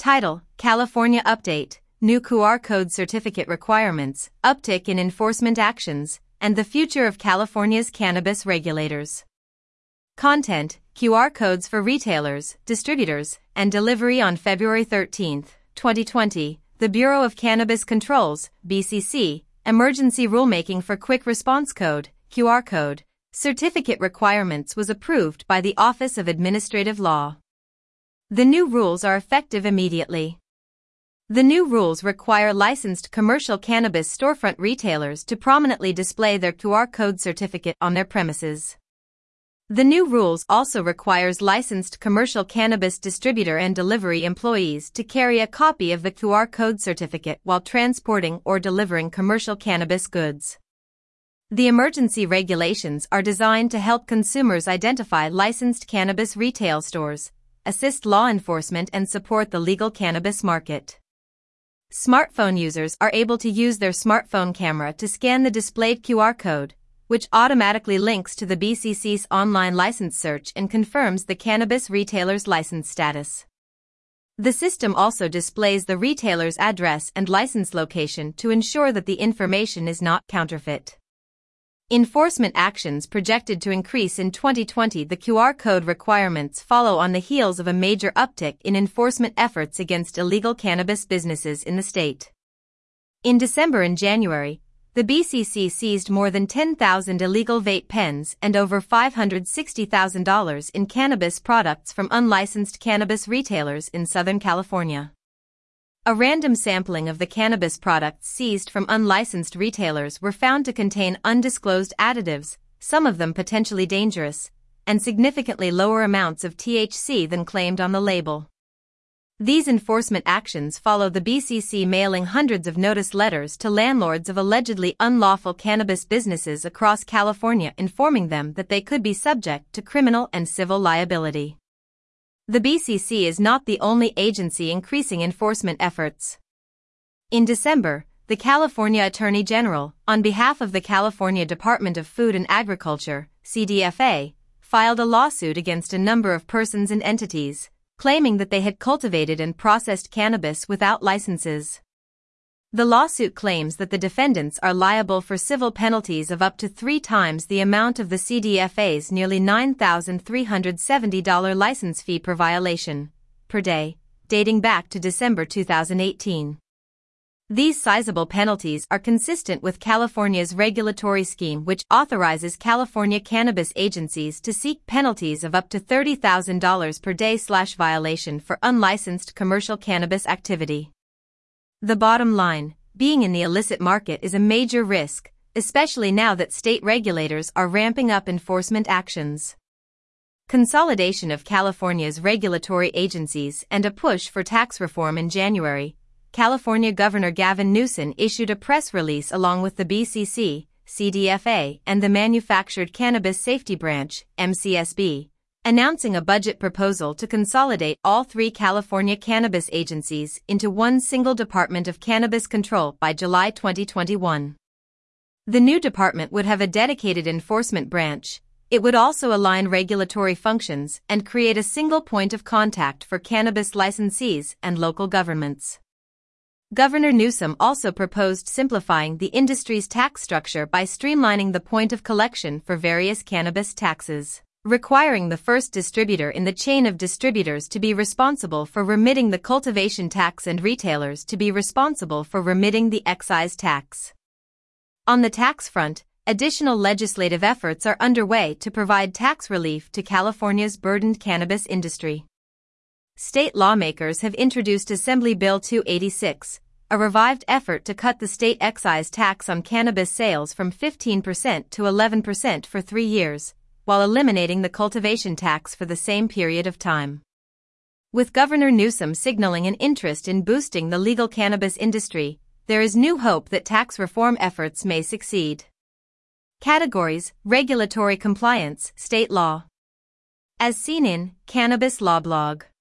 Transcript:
Title: California Update, New QR Code Certificate Requirements, Uptick in Enforcement Actions, and the Future of California's Cannabis Regulators. Content: QR codes for retailers, distributors, and delivery. On February 13, 2020, the Bureau of Cannabis Control's (BCC) Emergency Rulemaking for Quick Response Code (QR Code) Certificate Requirements was approved by the Office of Administrative Law. The new rules are effective immediately. The new rules require licensed commercial cannabis storefront retailers to prominently display their QR code certificate on their premises. The new rules also requires licensed commercial cannabis distributor and delivery employees to carry a copy of the QR code certificate while transporting or delivering commercial cannabis goods. The emergency regulations are designed to help consumers identify licensed cannabis retail stores, assist law enforcement, and support the legal cannabis market. Smartphone users are able to use their smartphone camera to scan the displayed QR code, which automatically links to the BCC's online license search and confirms the cannabis retailer's license status. The system also displays the retailer's address and license location to ensure that the information is not counterfeit. Enforcement actions projected to increase in 2020. The QR code requirements follow on the heels of a major uptick in enforcement efforts against illegal cannabis businesses in the state. In December and January, the BCC seized more than 10,000 illegal vape pens and over $560,000 in cannabis products from unlicensed cannabis retailers in Southern California. A random sampling of the cannabis products seized from unlicensed retailers were found to contain undisclosed additives, some of them potentially dangerous, and significantly lower amounts of THC than claimed on the label. These enforcement actions follow the BCC mailing hundreds of notice letters to landlords of allegedly unlawful cannabis businesses across California, informing them that they could be subject to criminal and civil liability. The BCC is not the only agency increasing enforcement efforts. In December, the California Attorney General, on behalf of the California Department of Food and Agriculture, CDFA, filed a lawsuit against a number of persons and entities, claiming that they had cultivated and processed cannabis without licenses. The lawsuit claims that the defendants are liable for civil penalties of up to 3 times the amount of the CDFA's nearly $9,370 license fee per violation, per day, dating back to December 2018. These sizable penalties are consistent with California's regulatory scheme, which authorizes California cannabis agencies to seek penalties of up to $30,000 per day/violation for unlicensed commercial cannabis activity. The bottom line: being in the illicit market is a major risk, especially now that state regulators are ramping up enforcement actions. Consolidation of California's regulatory agencies and a push for tax reform. In January, California Governor Gavin Newsom issued a press release along with the BCC, CDFA, and the Manufactured Cannabis Safety Branch, MCSB, announcing a budget proposal to consolidate all 3 California cannabis agencies into one single Department of Cannabis Control by July 2021. The new department would have a dedicated enforcement branch. It would also align regulatory functions and create a single point of contact for cannabis licensees and local governments. Governor Newsom also proposed simplifying the industry's tax structure by streamlining the point of collection for various cannabis taxes, requiring the first distributor in the chain of distributors to be responsible for remitting the cultivation tax and retailers to be responsible for remitting the excise tax. On the tax front, additional legislative efforts are underway to provide tax relief to California's burdened cannabis industry. State lawmakers have introduced Assembly Bill 286, a revived effort to cut the state excise tax on cannabis sales from 15% to 11% for 3 years, while eliminating the cultivation tax for the same period of time. With Governor Newsom signaling an interest in boosting the legal cannabis industry, there is new hope that tax reform efforts may succeed. Categories: Regulatory compliance, state law. As seen in Cannabis Law Blog.